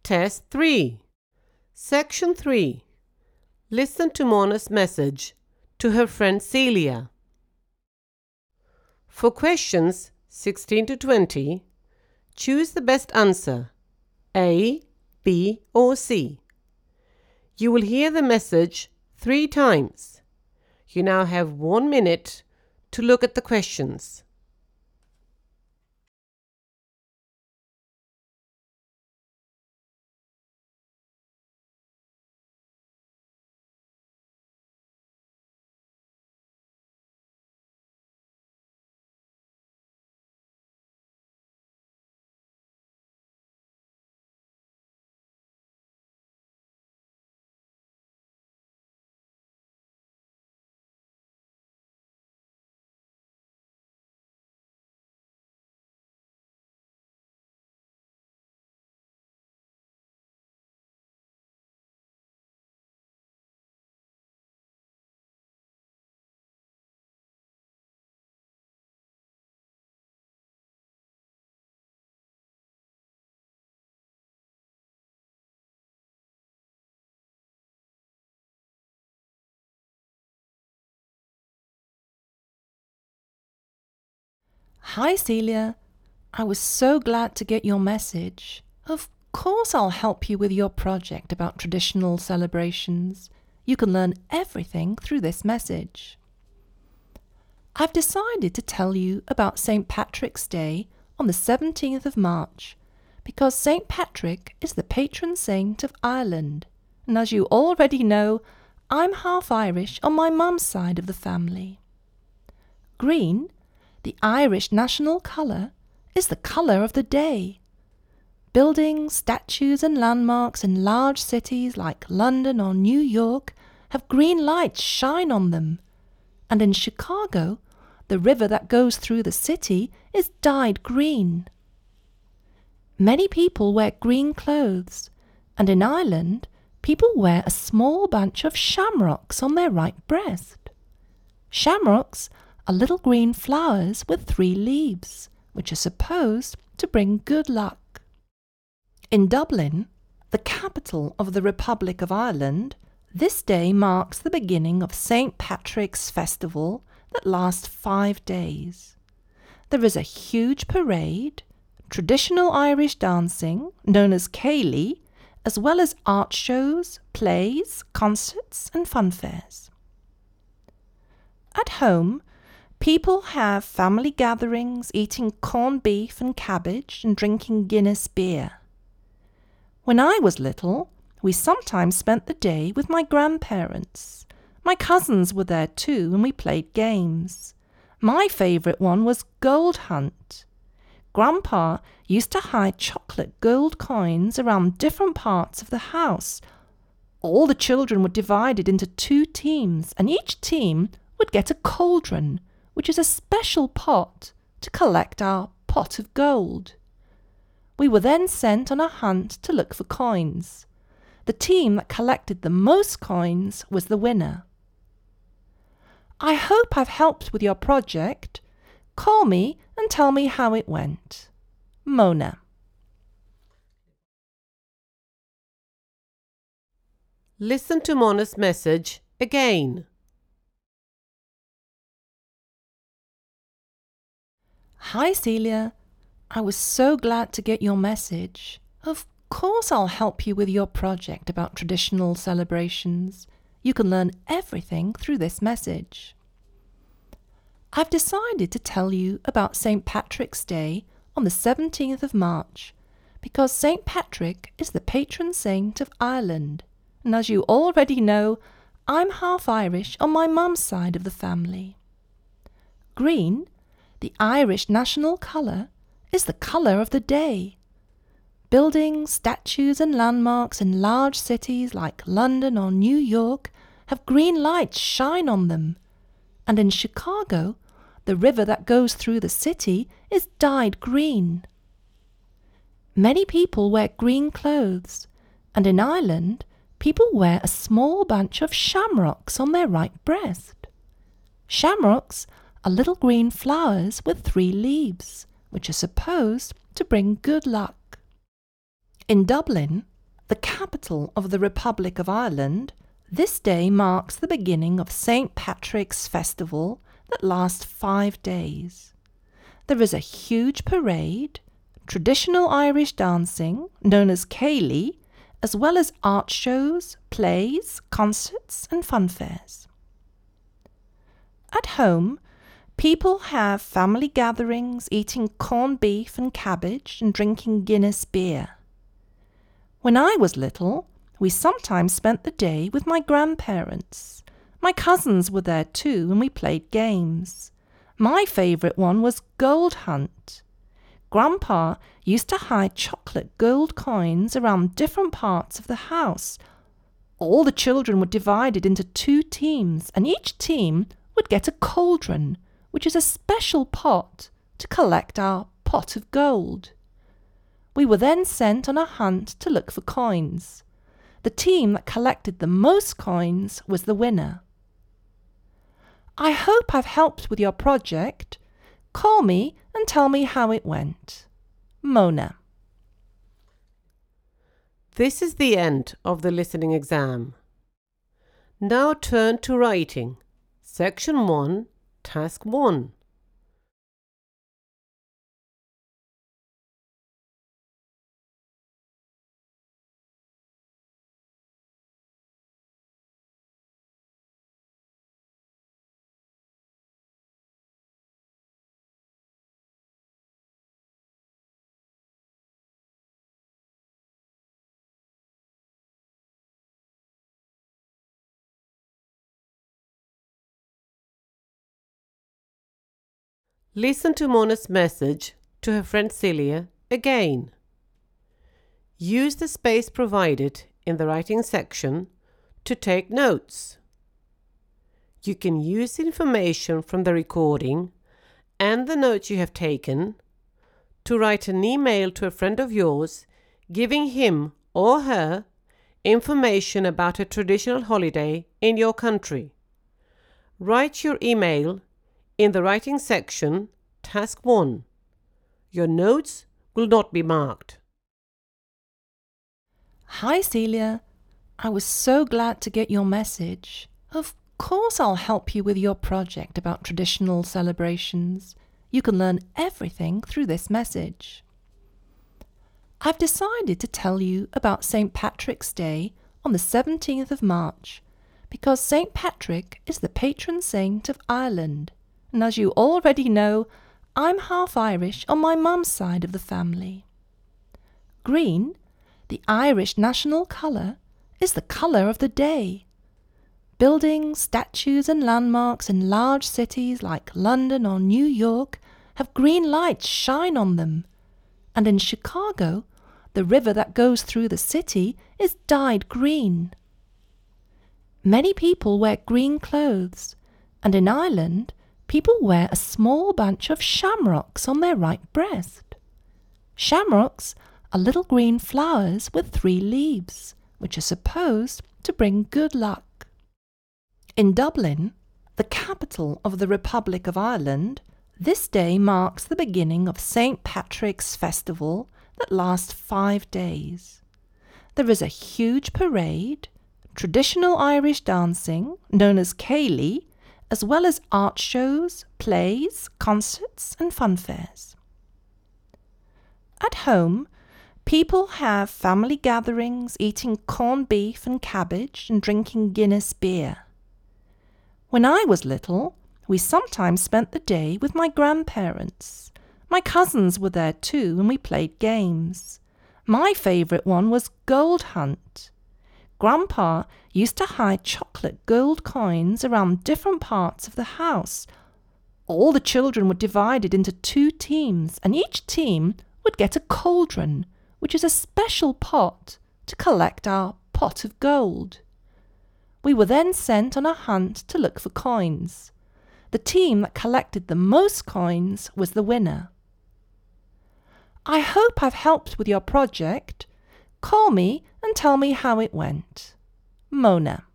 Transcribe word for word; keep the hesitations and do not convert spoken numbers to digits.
Test three. Section three. Listen to Mona's message to her friend Celia. For questions sixteen to twenty, choose the best answer, A, B or C. You will hear the message three times. You now have one minute to look at the questions. Hi Celia, I was so glad to get your message. Of course I'll help you with your project about traditional celebrations. You can learn everything through this message. I've decided to tell you about Saint Patrick's Day on the seventeenth of March because Saint Patrick is the patron saint of Ireland, and as you already know, I'm half Irish on my mum's side of the family. Green, the Irish national colour, is the colour of the day. Buildings, statues and landmarks in large cities like London or New York have green lights shine on them, and in Chicago, the river that goes through the city is dyed green. Many people wear green clothes, and in Ireland, people wear a small bunch of shamrocks on their right breast. Shamrocks are little green flowers with three leaves, which are supposed to bring good luck. In Dublin, the capital of the Republic of Ireland, this day marks the beginning of Saint Patrick's Festival that lasts five days. There is a huge parade, traditional Irish dancing, known as Céilí, as well as art shows, plays, concerts and fun fairs. At home, people have family gatherings, eating corned beef and cabbage and drinking Guinness beer. When I was little, we sometimes spent the day with my grandparents. My cousins were there too, and we played games. My favourite one was Gold Hunt. Grandpa used to hide chocolate gold coins around different parts of the house. All the children were divided into two teams, and each team would get a cauldron, which is a special pot to collect our pot of gold. We were then sent on a hunt to look for coins. The team that collected the most coins was the winner. I hope I've helped with your project. Call me and tell me how it went. Mona. Listen to Mona's message again. Hi Celia, I was so glad to get your message. Of course I'll help you with your project about traditional celebrations. You can learn everything through this message. I've decided to tell you about Saint Patrick's Day on the seventeenth of March because Saint Patrick is the patron saint of Ireland, and as you already know, I'm half Irish on my mum's side of the family. Green, the Irish national colour, is the colour of the day. Buildings, statues and landmarks in large cities like London or New York have green lights shine on them, and in Chicago, the river that goes through the city is dyed green. Many people wear green clothes, and in Ireland, people wear a small bunch of shamrocks on their right breast. Shamrocks are little green flowers with three leaves, which are supposed to bring good luck. In Dublin, the capital of the Republic of Ireland, this day marks the beginning of Saint Patrick's Festival that lasts five days. There is a huge parade, traditional Irish dancing, known as Céilí, as well as art shows, plays, concerts and fun fairs. At home, people have family gatherings eating corned beef and cabbage and drinking Guinness beer. When I was little, we sometimes spent the day with my grandparents. My cousins were there too and we played games. My favourite one was Gold Hunt. Grandpa used to hide chocolate gold coins around different parts of the house. All the children were divided into two teams, and each team would get a cauldron, which is a special pot to collect our pot of gold. We were then sent on a hunt to look for coins. The team that collected the most coins was the winner. I hope I've helped with your project. Call me and tell me how it went. Mona. This is the end of the listening exam. Now turn to writing. Section one, Task one. Listen to Mona's message to her friend Celia again. Use the space provided in the writing section to take notes. You can use information from the recording and the notes you have taken to write an email to a friend of yours giving him or her information about a traditional holiday in your country. Write your email in the writing section, Task one. Your notes will not be marked. Hi Celia, I was so glad to get your message. Of course I'll help you with your project about traditional celebrations. You can learn everything through this message. I've decided to tell you about Saint Patrick's Day on the seventeenth of March because Saint Patrick is the patron saint of Ireland. And as you already know, I'm half Irish on my mum's side of the family. Green, the Irish national colour, is the colour of the day. Buildings, statues and landmarks in large cities like London or New York have green lights shine on them. And in Chicago, the river that goes through the city is dyed green. Many people wear green clothes, and in Ireland, people wear a small bunch of shamrocks on their right breast. Shamrocks are little green flowers with three leaves, which are supposed to bring good luck. In Dublin, the capital of the Republic of Ireland, this day marks the beginning of Saint Patrick's Festival that lasts five days. There is a huge parade, traditional Irish dancing, known as Céilí, as well as art shows, plays, concerts and fun fairs. At home, people have family gatherings eating corned beef and cabbage and drinking Guinness beer. When I was little, we sometimes spent the day with my grandparents. My cousins were there too and we played games. My favourite one was Gold Hunt. Grandpa used to hide chocolate gold coins around different parts of the house. All the children were divided into two teams, and each team would get a cauldron, which is a special pot to collect our pot of gold. We were then sent on a hunt to look for coins. The team that collected the most coins was the winner. I hope I've helped with your project. Call me and tell me how it went. Mona.